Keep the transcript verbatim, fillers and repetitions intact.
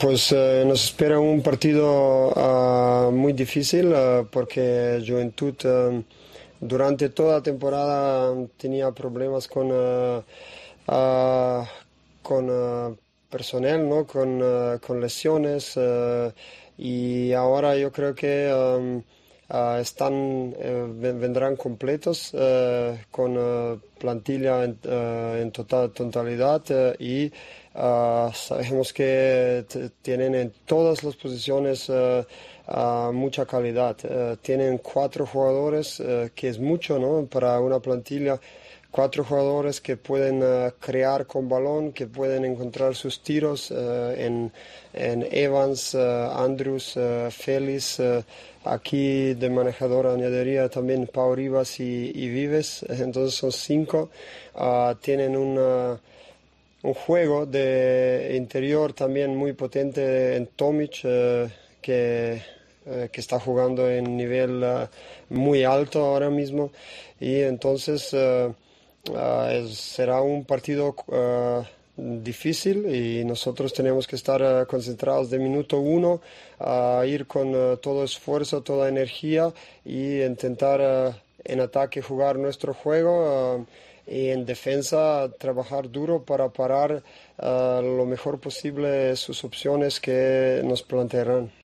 Pues eh, nos espera un partido ah, muy difícil eh, porque Juventud eh, durante toda la temporada tenía problemas con, eh, ah, con eh, personal, ¿no? Con, eh, con lesiones eh, y ahora yo creo que um, ah, están, eh, ven- vendrán completos eh, con eh, plantilla en, eh, en total, totalidad eh, y ah, sabemos que t- tienen en todas las posiciones eh, ah, mucha calidad. Eh, tienen cuatro jugadores, eh, que es mucho, ¿no? Para una plantilla. Cuatro jugadores que pueden eh, crear con balón, que pueden encontrar sus tiros eh, en, en Evans, eh, Andrews, eh, Félix. eh, aquí de manejador añadiría también Pau Rivas y, y Vives. Entonces son cinco. Ah, tienen una un juego de interior también muy potente en Tomic, eh, que, eh, que está jugando en nivel eh, muy alto ahora mismo. Y entonces eh, ah, es- será un partido eh, difícil y nosotros tenemos que estar eh, concentrados de minuto uno, a ir con eh, todo esfuerzo, toda energía y intentar eh, en ataque jugar nuestro juego. eh, y en defensa trabajar duro para parar ah, lo mejor posible sus opciones que nos plantearán.